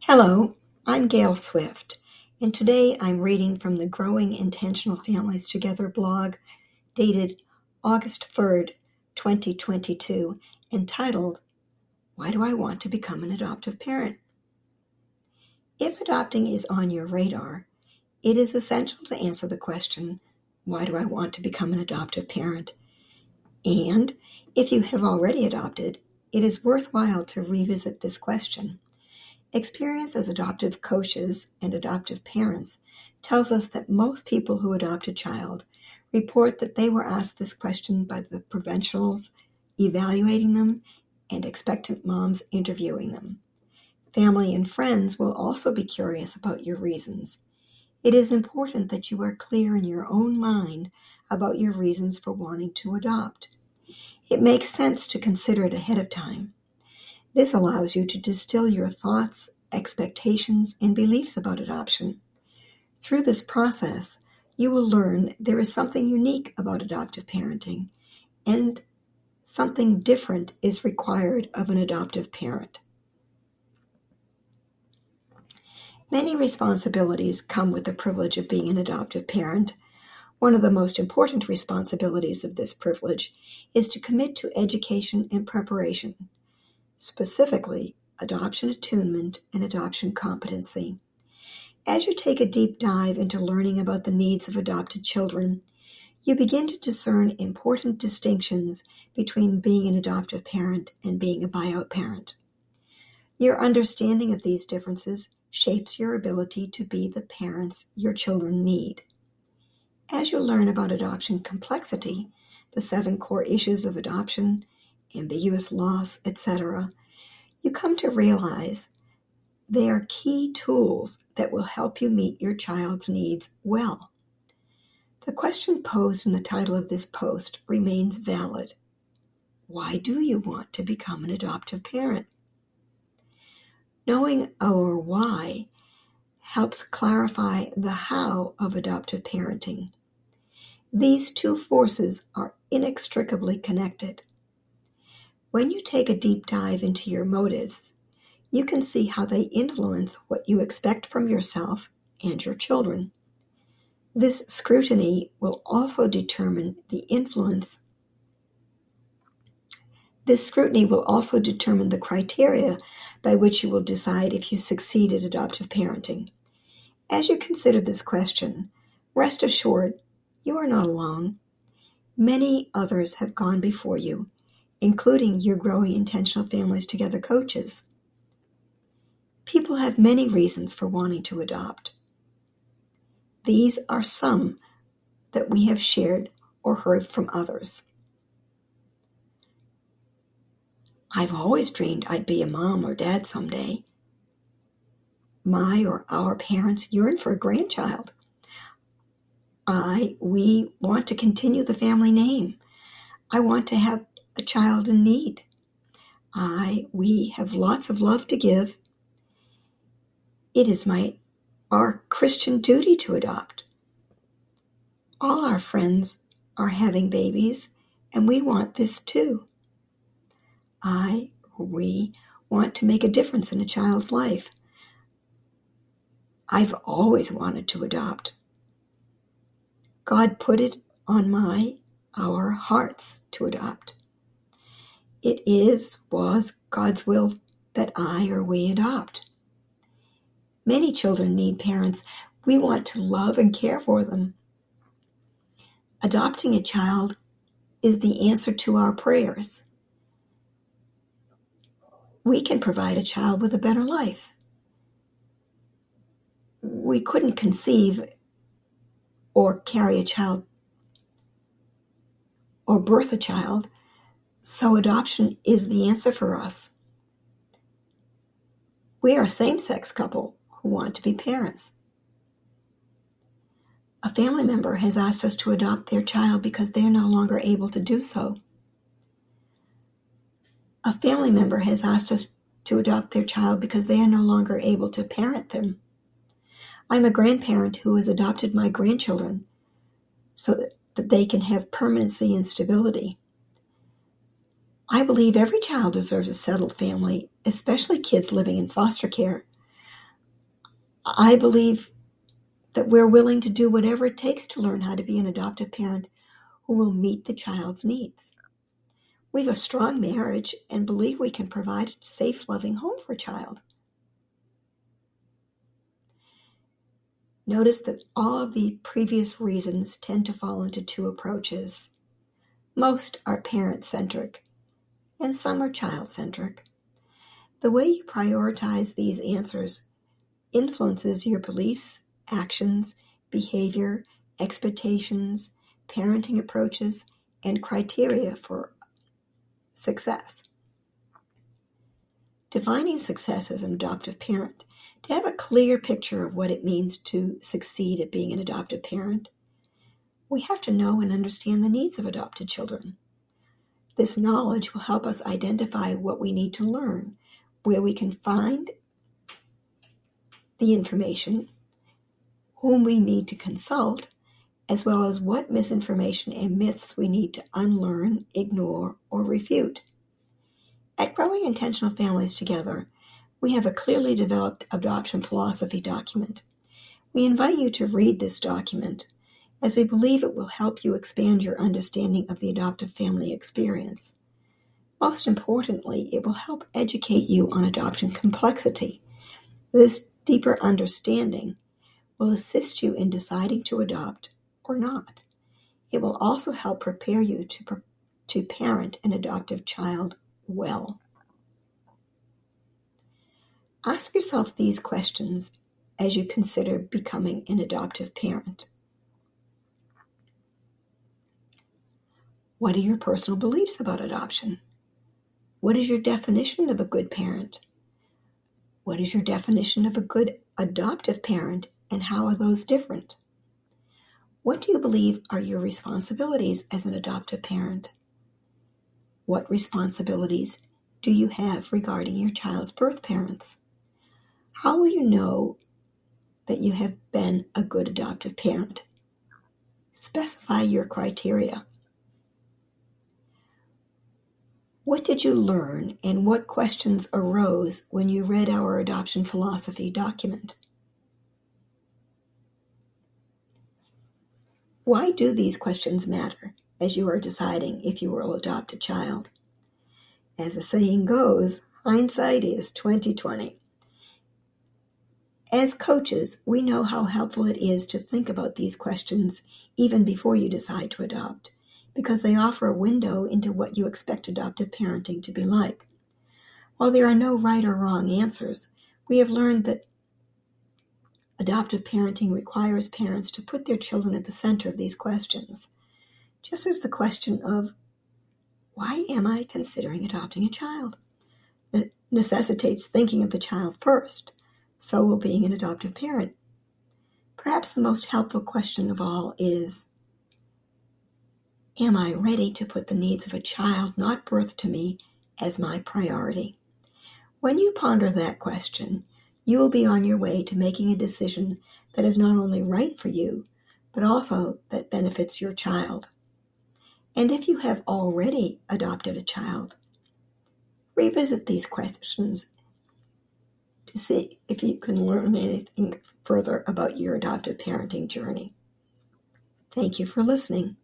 Hello, I'm Gail Swift, and today I'm reading from the Growing Intentional Families Together blog dated August 3rd, 2022, entitled, Why Do I Want to Become an Adoptive Parent? If adopting is on your radar, it is essential to answer the question, Why do I want to become an adoptive parent? And if you have already adopted, it is worthwhile to revisit this question. Experience as adoptive coaches and adoptive parents tells us that most people who adopt a child report that they were asked this question by the professionals evaluating them and expectant moms interviewing them. Family and friends will also be curious about your reasons. It is important that you are clear in your own mind about your reasons for wanting to adopt. It makes sense to consider it ahead of time. This allows you to distill your thoughts, expectations, and beliefs about adoption. Through this process, you will learn there is something unique about adoptive parenting, and something different is required of an adoptive parent. Many responsibilities come with the privilege of being an adoptive parent. One of the most important responsibilities of this privilege is to commit to education and preparation. Specifically, adoption attunement and adoption competency. As you take a deep dive into learning about the needs of adopted children, you begin to discern important distinctions between being an adoptive parent and being a buyout parent. Your understanding of these differences shapes your ability to be the parents your children need. As you learn about adoption complexity, the 7 core issues of adoption, ambiguous loss, etc., you come to realize they are key tools that will help you meet your child's needs well. The question posed in the title of this post remains valid. Why do you want to become an adoptive parent? Knowing our why helps clarify the how of adoptive parenting. These two forces are inextricably connected. When you take a deep dive into your motives, you can see how they influence what you expect from yourself and your children. This scrutiny will also determine the criteria by which you will decide if you succeed at adoptive parenting. As you consider this question, rest assured you are not alone. Many others have gone before you, including your Growing Intentional Families Together coaches. People have many reasons for wanting to adopt. These are some that we have shared or heard from others. I've always dreamed I'd be a mom or dad someday. My or our parents yearn for a grandchild. We want to continue the family name. I want to have a child in need. We have lots of love to give. It is our Christian duty to adopt. All our friends are having babies, and we want this too. We want to make a difference in a child's life. I've always wanted to adopt. God put it on our hearts to adopt. It was God's will that we adopt. Many children need parents. We want to love and care for them. Adopting a child is the answer to our prayers. We can provide a child with a better life. We couldn't conceive or carry a child or birth a child, so adoption is the answer for us. We are a same-sex couple who want to be parents. A family member has asked us to adopt their child because they are no longer able to do so. A family member has asked us to adopt their child because they are no longer able to parent them. I'm a grandparent who has adopted my grandchildren so that they can have permanency and stability. I believe every child deserves a settled family, especially kids living in foster care. I believe that we're willing to do whatever it takes to learn how to be an adoptive parent who will meet the child's needs. We have a strong marriage and believe we can provide a safe, loving home for a child. Notice that all of the previous reasons tend to fall into two approaches. Most are parent-centric, and some are child-centric. The way you prioritize these answers influences your beliefs, actions, behavior, expectations, parenting approaches, and criteria for success. Defining success as an adoptive parent. To have a clear picture of what it means to succeed at being an adoptive parent, we have to know and understand the needs of adopted children. This knowledge will help us identify what we need to learn, where we can find the information, whom we need to consult, as well as what misinformation and myths we need to unlearn, ignore, or refute. At Growing Intentional Families Together, we have a clearly developed adoption philosophy document. We invite you to read this document, as we believe it will help you expand your understanding of the adoptive family experience. Most importantly, it will help educate you on adoption complexity. This deeper understanding will assist you in deciding to adopt or not. It will also help prepare you to parent an adoptive child well. Ask yourself these questions as you consider becoming an adoptive parent. What are your personal beliefs about adoption? What is your definition of a good parent? What is your definition of a good adoptive parent, and how are those different? What do you believe are your responsibilities as an adoptive parent? What responsibilities do you have regarding your child's birth parents? How will you know that you have been a good adoptive parent? Specify your criteria. What did you learn, and what questions arose when you read our adoption philosophy document? Why do these questions matter as you are deciding if you will adopt a child? As the saying goes, hindsight is 20/20. As coaches, we know how helpful it is to think about these questions even before you decide to adopt, because they offer a window into what you expect adoptive parenting to be like. While there are no right or wrong answers, we have learned that adoptive parenting requires parents to put their children at the center of these questions, just as the question of, why am I considering adopting a child? It necessitates thinking of the child first. So will being an adoptive parent. Perhaps the most helpful question of all is, am I ready to put the needs of a child not birthed to me as my priority? When you ponder that question, you will be on your way to making a decision that is not only right for you, but also that benefits your child. And if you have already adopted a child, revisit these questions to see if you can learn anything further about your adoptive parenting journey. Thank you for listening.